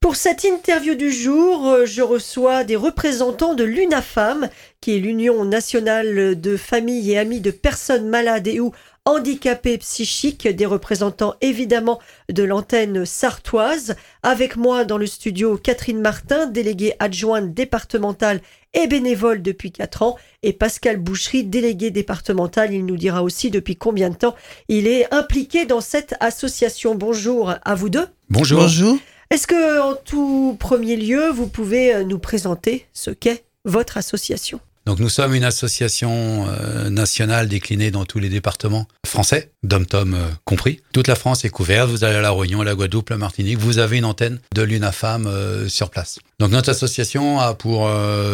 Pour cette interview du jour, je reçois des représentants de l'UNAFAM, qui est l'Union nationale de familles et amis de personnes malades et ou handicapées psychiques, des représentants évidemment de l'antenne sartoise. Avec moi dans le studio, Catherine Martin, déléguée adjointe départementale et bénévole depuis 4 ans, et Pascal Bouchery, délégué départemental. Il nous dira aussi depuis combien de temps il est impliqué dans cette association. Bonjour à vous deux. Bonjour. Bonjour. Est-ce que, en tout premier lieu, vous pouvez nous présenter ce qu'est votre association ? Donc nous sommes une association nationale déclinée dans tous les départements français, dom-tom compris. Toute la France est couverte, vous allez à La Réunion, à la Guadeloupe, la Martinique, vous avez une antenne de l'UNAFAM sur place. Donc notre association a pour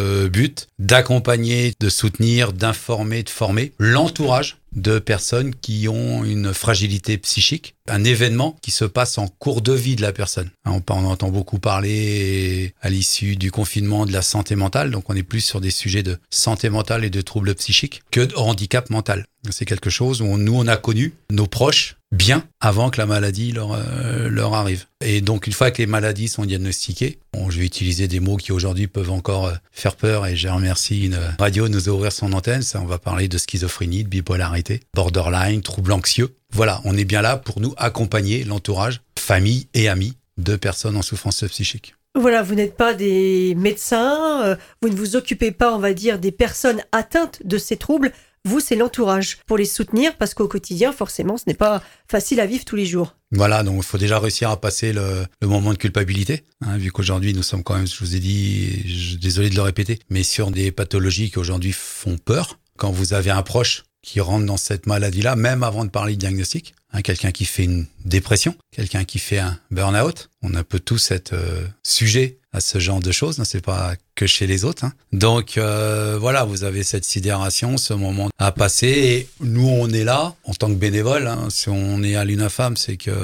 but d'accompagner, de soutenir, d'informer, de former l'entourage de personnes qui ont une fragilité psychique, un événement qui se passe en cours de vie de la personne. On entend beaucoup parler à l'issue du confinement de la santé mentale, donc on est plus sur des sujets de santé mentale et de troubles psychiques que de handicap mental. C'est quelque chose où on a connu nos proches bien avant que la maladie leur arrive. Et donc une fois que les maladies sont diagnostiquées, je vais utiliser des mots qui aujourd'hui peuvent encore faire peur, et je remercie une radio de nous ouvrir son antenne. On va parler de schizophrénie, de bipolarité, borderline, troubles anxieux. Voilà, on est bien là pour nous accompagner l'entourage, famille et amis de personnes en souffrance psychique. Voilà, vous n'êtes pas des médecins, vous ne vous occupez pas, on va dire, des personnes atteintes de ces troubles. Vous, c'est l'entourage pour les soutenir, parce qu'au quotidien, forcément, ce n'est pas facile à vivre tous les jours. Voilà, donc il faut déjà réussir à passer le moment de culpabilité, vu qu'aujourd'hui nous sommes quand même, je vous ai dit, désolé de le répéter, mais sur des pathologies qui aujourd'hui font peur. Quand vous avez un proche qui rentre dans cette maladie-là, même avant de parler de diagnostic, quelqu'un qui fait une dépression, quelqu'un qui fait un burn-out, on a un peu tous être sujet à ce genre de choses, c'est pas que chez les autres. Donc voilà, vous avez cette sidération, ce moment à passer, et nous on est là en tant que bénévole. Si on est à l'UNAFAM, c'est que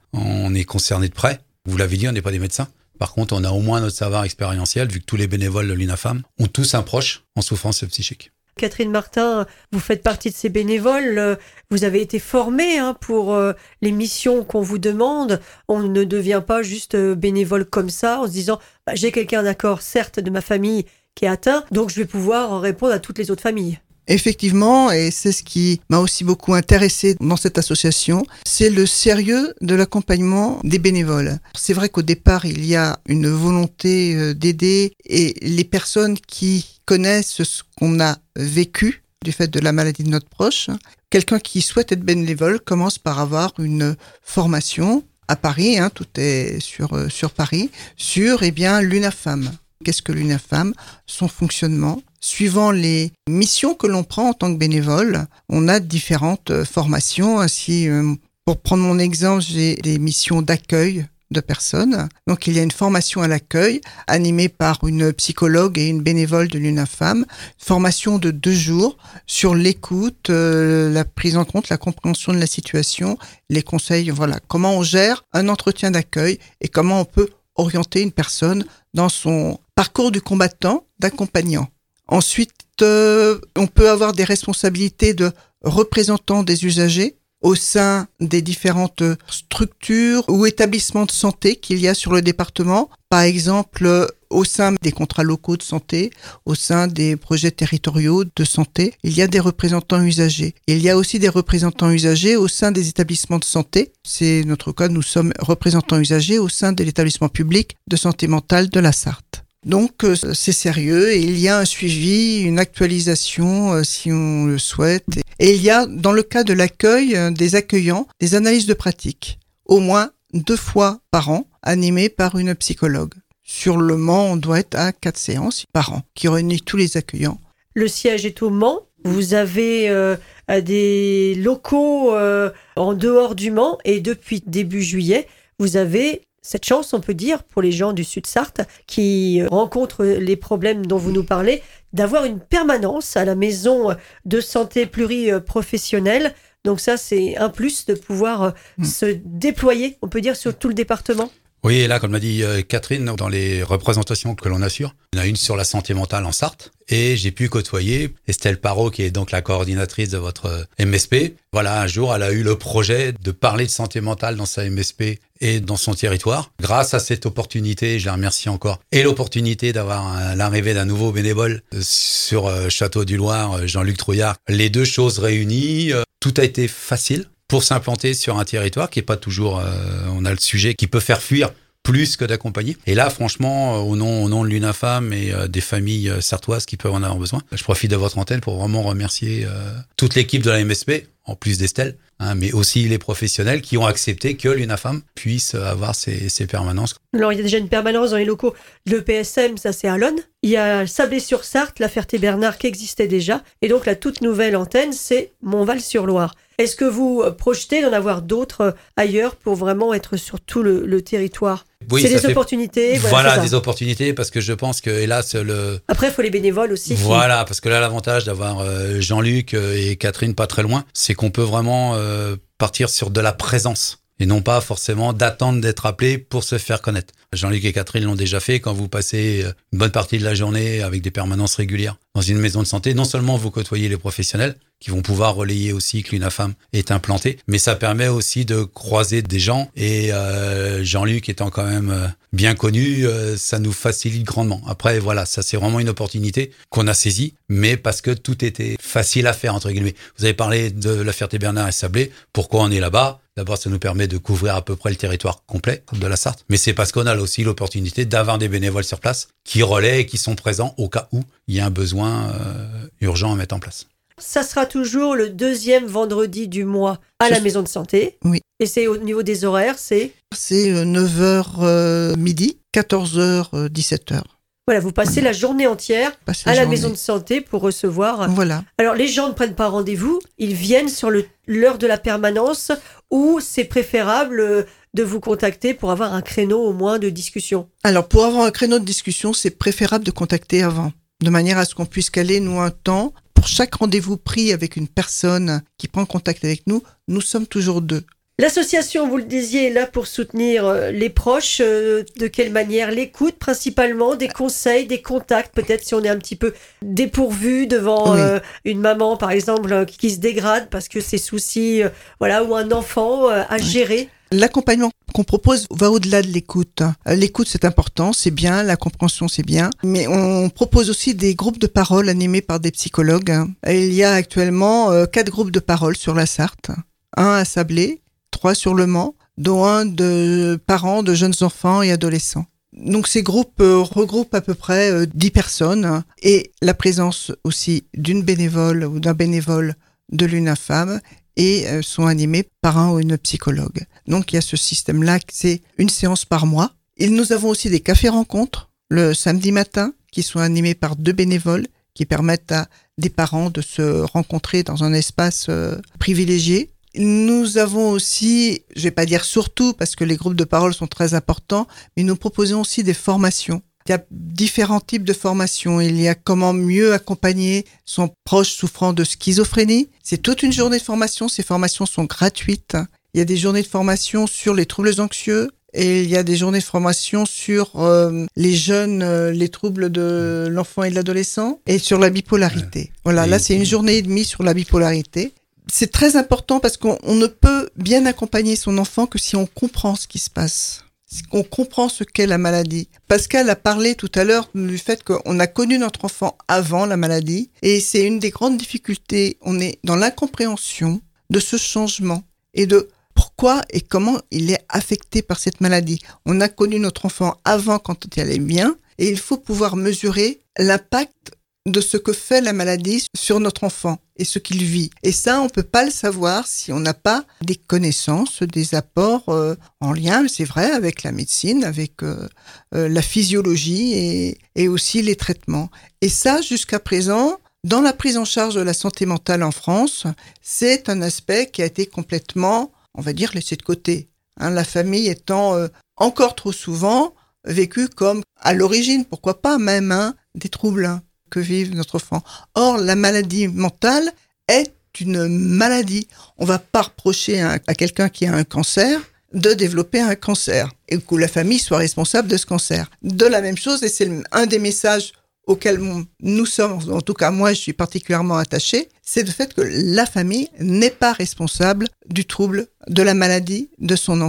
on est concerné de près. Vous l'avez dit, on n'est pas des médecins. Par contre, on a au moins notre savoir expérientiel, vu que tous les bénévoles de l'UNAFAM ont tous un proche en souffrance psychique. Catherine Martin, vous faites partie de ces bénévoles. Vous avez été formée pour les missions qu'on vous demande. On ne devient pas juste bénévole comme ça en se disant j'ai quelqu'un d'accord, certes, de ma famille qui est atteint, donc je vais pouvoir répondre à toutes les autres familles. Effectivement, et c'est ce qui m'a aussi beaucoup intéressé dans cette association, c'est le sérieux de l'accompagnement des bénévoles. C'est vrai qu'au départ, il y a une volonté d'aider, et les personnes qui connaissent ce qu'on a vécu du fait de la maladie de notre proche, quelqu'un qui souhaite être bénévole commence par avoir une formation à Paris, tout est sur Paris, sur l'UNAFAM. Qu'est-ce que l'UNAFAM ? Son fonctionnement. Suivant les missions que l'on prend en tant que bénévole, on a différentes formations. Ainsi, pour prendre mon exemple, j'ai des missions d'accueil de personnes. Donc, il y a une formation à l'accueil animée par une psychologue et une bénévole de l'UNAFAM. Formation de 2 jours sur l'écoute, la prise en compte, la compréhension de la situation, les conseils, voilà, comment on gère un entretien d'accueil et comment on peut orienter une personne dans son parcours du combattant, d'accompagnant. Ensuite, on peut avoir des responsabilités de représentants des usagers au sein des différentes structures ou établissements de santé qu'il y a sur le département. Par exemple, au sein des contrats locaux de santé, au sein des projets territoriaux de santé, il y a des représentants usagers. Il y a aussi des représentants usagers au sein des établissements de santé. C'est notre cas, nous sommes représentants usagers au sein de l'établissement public de santé mentale de la Sarthe. Donc c'est sérieux, et il y a un suivi, une actualisation si on le souhaite. Et il y a, dans le cas de l'accueil des accueillants, des analyses de pratique, au moins 2 fois par an, animées par une psychologue. Sur le Mans, on doit être à 4 séances par an, qui réunissent tous les accueillants. Le siège est au Mans. Vous avez des locaux en dehors du Mans, et depuis début juillet, vous avez cette chance, on peut dire, pour les gens du Sud-Sarthe qui rencontrent les problèmes dont vous nous parlez, d'avoir une permanence à la maison de santé pluriprofessionnelle. Donc ça, c'est un plus de pouvoir se déployer, on peut dire, sur tout le département. Oui, et là, comme l'a dit Catherine, dans les représentations que l'on assure, il y en a une sur la santé mentale en Sarthe, et j'ai pu côtoyer Estelle Parot, qui est donc la coordinatrice de votre MSP. Voilà, un jour, elle a eu le projet de parler de santé mentale dans sa MSP, et dans son territoire. Grâce à cette opportunité, je la remercie encore, et l'opportunité d'avoir l'arrivée d'un nouveau bénévole sur Château du Loir, Jean-Luc Trouillard. Les deux choses réunies, tout a été facile pour s'implanter sur un territoire qui est pas toujours, on a le sujet qui peut faire fuir plus que d'accompagner. Et là, franchement, au nom de l'UNAFAM et des familles sartoises qui peuvent en avoir besoin, je profite de votre antenne pour vraiment remercier toute l'équipe de la MSP, en plus d'Estelle, mais aussi les professionnels qui ont accepté que l'UNAFAM puisse avoir ces permanences. Alors, il y a déjà une permanence dans les locaux. Le PSM, ça c'est à Lonne. Il y a Sablé-sur-Sarthe, la Ferté-Bernard qui existait déjà. Et donc, la toute nouvelle antenne, c'est Montval-sur-Loire. Est-ce que vous projetez d'en avoir d'autres ailleurs pour vraiment être sur tout le territoire ? Oui, c'est des opportunités. Voilà, des opportunités, parce que je pense que, hélas, Après, il faut les bénévoles aussi. Voilà, parce que là, l'avantage d'avoir Jean-Luc et Catherine pas très loin, c'est qu'on peut vraiment partir sur de la présence et non pas forcément d'attendre d'être appelé pour se faire connaître. Jean-Luc et Catherine l'ont déjà fait. Quand vous passez une bonne partie de la journée avec des permanences régulières dans une maison de santé, non seulement vous côtoyez les professionnels qui vont pouvoir relayer aussi que l'UNAFAM est implantée, mais ça permet aussi de croiser des gens. Et Jean-Luc étant quand même bien connu, ça nous facilite grandement. Après, voilà, ça c'est vraiment une opportunité qu'on a saisie, mais parce que tout était facile à faire, entre guillemets. Vous avez parlé de la Ferté-Bernard et Sablé. Pourquoi on est là-bas ? D'abord, ça nous permet de couvrir à peu près le territoire complet de la Sarthe, mais c'est parce qu'on a aussi l'opportunité d'avoir des bénévoles sur place qui relaient et qui sont présents au cas où il y a un besoin urgent à mettre en place. Ça sera toujours le deuxième vendredi du mois à la maison de santé. Oui. Et c'est au niveau des horaires, c'est 9h midi, 14h, 17h. Voilà, vous passez la journée entière à la maison de santé pour recevoir. Voilà. Alors, les gens ne prennent pas rendez-vous, ils viennent sur l'heure de la permanence ou c'est préférable de vous contacter pour avoir un créneau au moins de discussion. Alors, pour avoir un créneau de discussion, c'est préférable de contacter avant, de manière à ce qu'on puisse caler, nous, un temps. Pour chaque rendez-vous pris avec une personne qui prend contact avec nous, nous sommes toujours 2. L'association, vous le disiez, est là pour soutenir les proches. De quelle manière ? L'écoute principalement, des conseils, des contacts, peut-être si on est un petit peu dépourvu devant une maman, par exemple, qui se dégrade parce que ses soucis, ou un enfant à gérer. L'accompagnement qu'on propose va au-delà de l'écoute. L'écoute, c'est important, c'est bien, la compréhension, c'est bien. Mais on propose aussi des groupes de parole animés par des psychologues. Et il y a actuellement 4 groupes de parole sur la Sarthe. 1 à Sablé, 3 sur Le Mans, dont 1 de parents de jeunes enfants et adolescents. Donc ces groupes regroupent à peu près 10 personnes et la présence aussi d'une bénévole ou d'un bénévole de l'UNAFAM et sont animés par un ou une psychologue. Donc il y a ce système-là, c'est une séance par mois. Et nous avons aussi des cafés-rencontres le samedi matin qui sont animés par 2 bénévoles qui permettent à des parents de se rencontrer dans un espace privilégié. Nous avons aussi, je vais pas dire surtout parce que les groupes de parole sont très importants, mais nous proposons aussi des formations. Il y a différents types de formations. Il y a comment mieux accompagner son proche souffrant de schizophrénie. C'est toute une journée de formation. Ces formations sont gratuites. Il y a des journées de formation sur les troubles anxieux et il y a des journées de formation sur les jeunes, les troubles de l'enfant et de l'adolescent et sur la bipolarité. Voilà, là c'est une journée et demie sur la bipolarité. C'est très important parce qu'on ne peut bien accompagner son enfant que si on comprend ce qui se passe, si on comprend ce qu'est la maladie. Pascal a parlé tout à l'heure du fait qu'on a connu notre enfant avant la maladie et c'est une des grandes difficultés. On est dans l'incompréhension de ce changement et de pourquoi et comment il est affecté par cette maladie. On a connu notre enfant avant quand il allait bien et il faut pouvoir mesurer l'impact de ce que fait la maladie sur notre enfant et ce qu'il vit. Et ça, on peut pas le savoir si on n'a pas des connaissances, des apports en lien, c'est vrai, avec la médecine, avec la physiologie et aussi les traitements. Et ça, jusqu'à présent, dans la prise en charge de la santé mentale en France, c'est un aspect qui a été complètement, on va dire, laissé de côté. La famille étant encore trop souvent vécue comme, à l'origine, pourquoi pas même, des troubles que vive notre enfant. Or, la maladie mentale est une maladie. On va pas reprocher à quelqu'un qui a un cancer de développer un cancer et que la famille soit responsable de ce cancer. De la même chose, et c'est un des messages auxquels nous sommes, en tout cas moi je suis particulièrement attachée, c'est le fait que la famille n'est pas responsable du trouble, de la maladie de son enfant.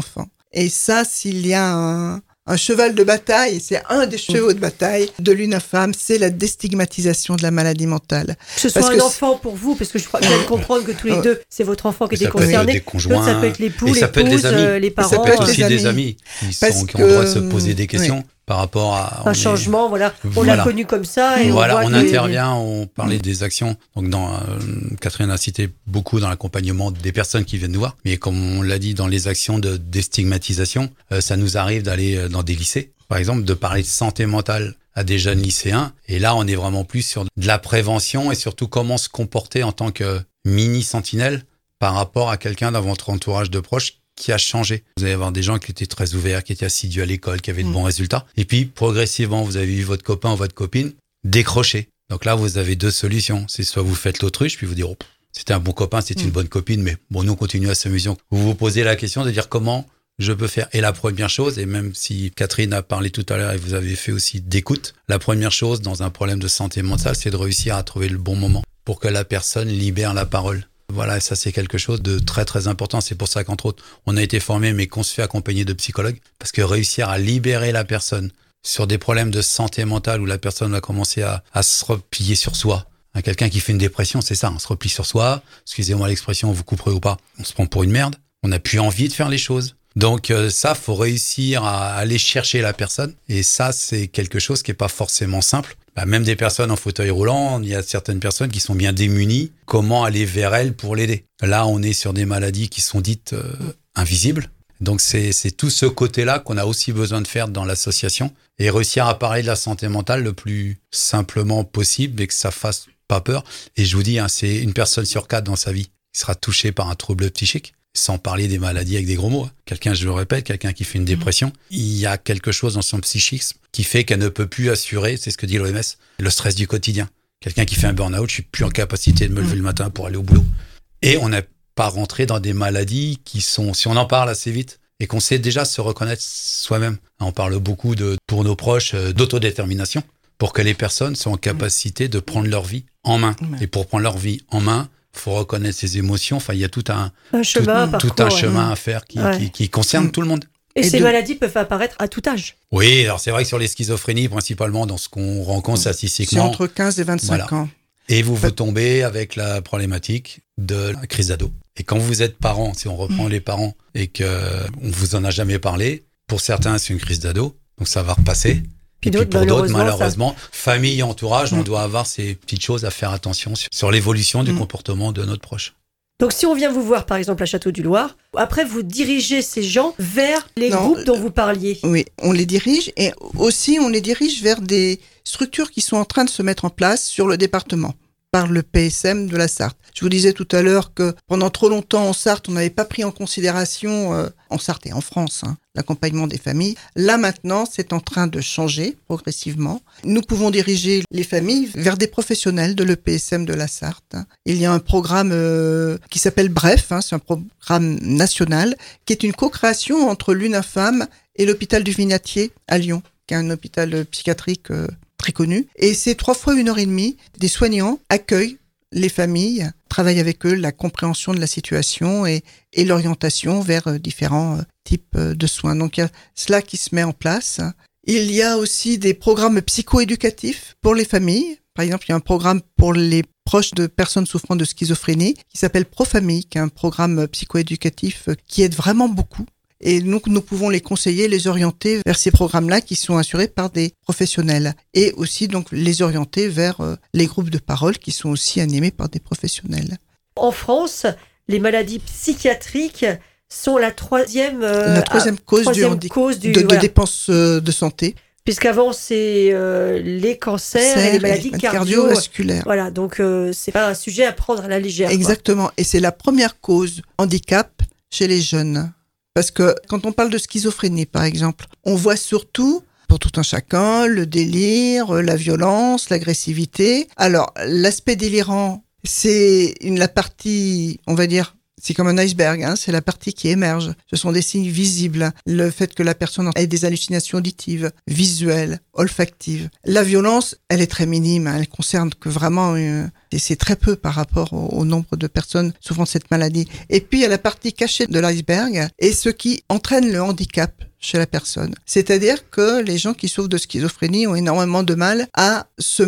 Et ça, s'il y a un cheval de bataille, et c'est un des chevaux de bataille de l'UNAFAM, c'est la déstigmatisation de la maladie mentale. Que ce soit un enfant pour vous, parce que je crois bien comprendre que tous les deux, c'est votre enfant qui était concerné. Ça peut être des conjoints, ça peut être l'époux, ça peut être des amis, les parents. ça peut être aussi des amis qui ont le droit de se poser des questions par rapport à un changement. Voilà, on l'a connu comme ça et on intervient. On parlait des actions. Donc Catherine a cité beaucoup dans l'accompagnement des personnes qui viennent nous voir, mais comme on l'a dit dans les actions de déstigmatisation, ça nous arrive d'aller dans des lycées, par exemple, de parler de santé mentale à des jeunes lycéens. Et là, on est vraiment plus sur de la prévention et surtout comment se comporter en tant que mini-sentinelle par rapport à quelqu'un dans votre entourage de proches qui a changé. Vous allez avoir des gens qui étaient très ouverts, qui étaient assidus à l'école, qui avaient de bons résultats. Et puis, progressivement, vous avez vu votre copain ou votre copine décrocher. Donc là, vous avez deux solutions. C'est soit vous faites l'autruche, puis vous dire, c'était un bon copain, c'est une bonne copine, mais bon, nous, on continue à s'amuser. Vous vous posez la question de dire comment je peux faire. Et la première chose, et même si Catherine a parlé tout à l'heure et vous avez fait aussi d'écoute, la première chose dans un problème de santé mentale, c'est de réussir à trouver le bon moment pour que la personne libère la parole. Voilà, ça c'est quelque chose de très très important. C'est pour ça qu'entre autres, on a été formé, mais qu'on se fait accompagner de psychologues, parce que réussir à libérer la personne sur des problèmes de santé mentale où la personne va commencer à se replier sur soi. Quelqu'un qui fait une dépression, c'est ça, on se replie sur soi. Excusez-moi l'expression, vous couperez ou pas. On se prend pour une merde. On n'a plus envie de faire les choses. Donc ça, faut réussir à aller chercher la personne. Et ça, c'est quelque chose qui est pas forcément simple. Même des personnes en fauteuil roulant, il y a certaines personnes qui sont bien démunies. Comment aller vers elles pour l'aider? Là, on est sur des maladies qui sont dites invisibles. Donc c'est tout ce côté-là qu'on a aussi besoin de faire dans l'association et réussir à parler de la santé mentale le plus simplement possible et que ça fasse pas peur. Et je vous dis, c'est une personne sur 4 dans sa vie qui sera touchée par un trouble psychique, sans parler des maladies avec des gros mots. Quelqu'un, je le répète, quelqu'un qui fait une dépression, il y a quelque chose dans son psychisme qui fait qu'elle ne peut plus assurer, c'est ce que dit l'OMS, le stress du quotidien. Quelqu'un qui fait un burn-out, je suis plus en capacité de me lever le matin pour aller au boulot. Et on n'est pas rentré dans des maladies qui sont, si on en parle assez vite, et qu'on sait déjà se reconnaître soi-même. On parle beaucoup pour nos proches d'autodétermination, pour que les personnes soient en capacité de prendre leur vie en main. Et pour prendre leur vie en main, faut reconnaître ses émotions. Enfin, il y a tout un chemin à faire qui concerne tout le monde. Et ces maladies peuvent apparaître à tout âge. Oui, alors c'est vrai que sur les schizophrénies, principalement dans ce qu'on rencontre statistiquement, c'est entre 15 et 25 ans. Et vous tombez avec la problématique de la crise d'ado. Et quand vous êtes parent, si on reprend les parents et que on vous en a jamais parlé, pour certains c'est une crise d'ado, donc ça va repasser. Puis pour d'autres, malheureusement, famille et entourage, on doit avoir ces petites choses à faire attention sur l'évolution du comportement de notre proche. Donc si on vient vous voir par exemple à Château-du-Loir, après vous dirigez ces gens vers les groupes dont vous parliez. Oui, on les dirige et aussi on les dirige vers des structures qui sont en train de se mettre en place sur le département par le PSM de la Sarthe. Je vous disais tout à l'heure que pendant trop longtemps en Sarthe, on n'avait pas pris en considération, en Sarthe et en France, l'accompagnement des familles. Là maintenant, c'est en train de changer progressivement. Nous pouvons diriger les familles vers des professionnels de l'EPSM de la Sarthe. Il y a un programme qui s'appelle Bref, c'est un programme national, qui est une co-création entre l'UNAFAM et l'hôpital du Vinatier à Lyon, qui est un hôpital psychiatrique très connu. Et c'est 3 fois 1h30, des soignants accueillent les familles, travaillent avec eux la compréhension de la situation et l'orientation vers différents types de soins. Donc il y a cela qui se met en place. Il y a aussi des programmes psychoéducatifs pour les familles. Par exemple, il y a un programme pour les proches de personnes souffrant de schizophrénie qui s'appelle Profamille, qui est un programme psychoéducatif qui aide vraiment beaucoup. Et donc, nous pouvons les conseiller, les orienter vers ces programmes-là qui sont assurés par des professionnels. Et aussi, donc, les orienter vers les groupes de parole qui sont aussi animés par des professionnels. En France, les maladies psychiatriques sont la troisième cause de dépenses de santé. Puisqu'avant, c'est les cancers et les maladies cardiovasculaires. Voilà, donc c'est pas un sujet à prendre à la légère. Exactement. Quoi. Et c'est la première cause handicap chez les jeunes. Parce que quand on parle de schizophrénie, par exemple, on voit surtout, pour tout un chacun, le délire, la violence, l'agressivité. Alors, l'aspect délirant, c'est la partie, on va dire, C'est comme un iceberg, hein, c'est la partie qui émerge. Ce sont des signes visibles. Le fait que la personne ait des hallucinations auditives, visuelles, olfactives. La violence, elle est très minime. Elle concerne que vraiment, et c'est très peu par rapport au nombre de personnes souffrant de cette maladie. Et puis, il y a la partie cachée de l'iceberg et ce qui entraîne le handicap chez la personne. C'est-à-dire que les gens qui souffrent de schizophrénie ont énormément de mal à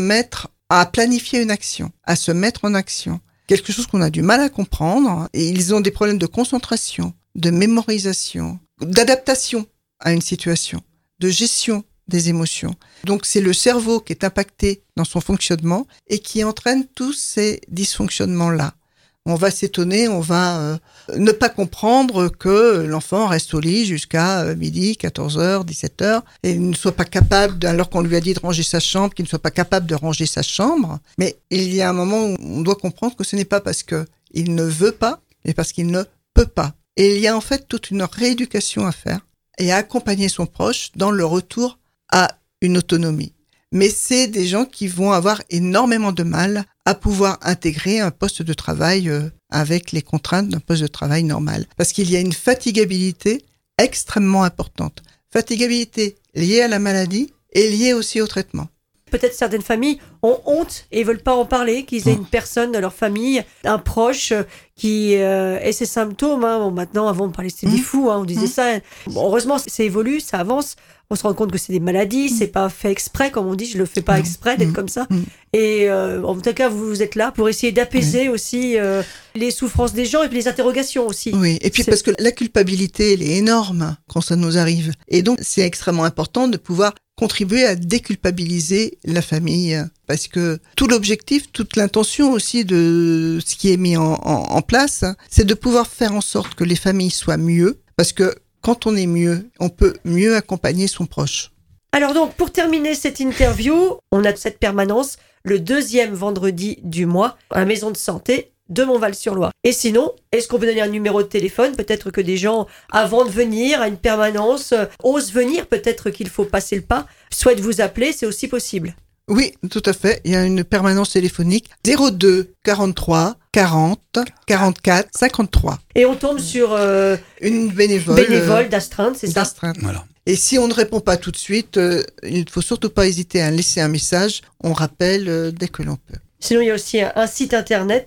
planifier une action, à se mettre en action. Quelque chose qu'on a du mal à comprendre, et ils ont des problèmes de concentration, de mémorisation, d'adaptation à une situation, de gestion des émotions. Donc c'est le cerveau qui est impacté dans son fonctionnement et qui entraîne tous ces dysfonctionnements-là. On va s'étonner, on va ne pas comprendre que l'enfant reste au lit jusqu'à midi, 14h, 17h, et il ne soit pas capable, alors qu'on lui a dit de ranger sa chambre, qu'il ne soit pas capable de ranger sa chambre. Mais il y a un moment où on doit comprendre que ce n'est pas parce qu'il ne veut pas, mais parce qu'il ne peut pas. Et il y a en fait toute une rééducation à faire et à accompagner son proche dans le retour à une autonomie. Mais c'est des gens qui vont avoir énormément de mal à pouvoir intégrer un poste de travail avec les contraintes d'un poste de travail normal. Parce qu'il y a une fatigabilité extrêmement importante. Fatigabilité liée à la maladie et liée aussi au traitement. Peut-être certaines familles ont honte et veulent pas en parler, qu'ils aient une personne de leur famille, un proche qui ait ces symptômes. Hein. Bon, maintenant, avant, on parlait c'était des fous, hein, on disait ça. Bon, heureusement, ça évolue, ça avance. On se rend compte que c'est des maladies, c'est pas fait exprès, comme on dit, je le fais pas exprès d'être comme ça. Et en tout cas, vous êtes là pour essayer d'apaiser aussi les souffrances des gens et puis les interrogations aussi. Oui, et puis parce que la culpabilité, elle est énorme quand ça nous arrive. Et donc, c'est extrêmement important de pouvoir contribuer à déculpabiliser la famille. Parce que tout l'objectif, toute l'intention aussi de ce qui est mis en place, c'est de pouvoir faire en sorte que les familles soient mieux. Parce que quand on est mieux, on peut mieux accompagner son proche. Alors donc, pour terminer cette interview, on a cette permanence le 2e vendredi du mois à la maison de santé de Montval-sur-Loire. Et sinon, est-ce qu'on peut donner un numéro de téléphone ? Peut-être que des gens, avant de venir à une permanence, osent venir. Peut-être qu'il faut passer le pas. Souhaitent vous appeler, c'est aussi possible. Oui, tout à fait. Il y a une permanence téléphonique 02 43 40 44 53. Et on tombe sur une bénévole d'astreinte, c'est ça ? Voilà. Et si on ne répond pas tout de suite, il ne faut surtout pas hésiter à laisser un message. On rappelle dès que l'on peut. Sinon, il y a aussi un site internet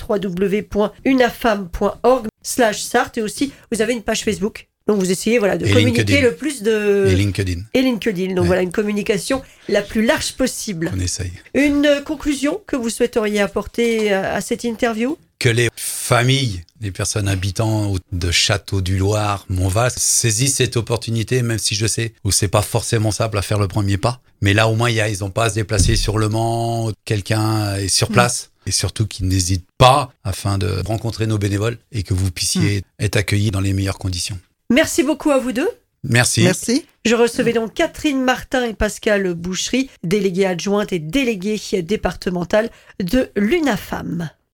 www.unafam.org/Sarthe et aussi, vous avez une page Facebook. Donc, vous essayez de communiquer LinkedIn. le plus de... Et LinkedIn. Donc, une communication la plus large possible. On essaye. Une conclusion que vous souhaiteriez apporter à cette interview ? Que les familles, les personnes habitant de Château du Loir, Montval, saisissent cette opportunité, même si je sais où c'est pas forcément simple à faire le premier pas. Mais là, au moins, ils n'ont pas à se déplacer sur le Mans, quelqu'un est sur place. Et surtout qu'ils n'hésitent pas afin de rencontrer nos bénévoles et que vous puissiez être accueillis dans les meilleures conditions. Merci beaucoup à vous deux. Merci. Je recevais donc Catherine Martin et Pascal Boucherie, déléguées adjointes et déléguées départementales de l'UNAFAM.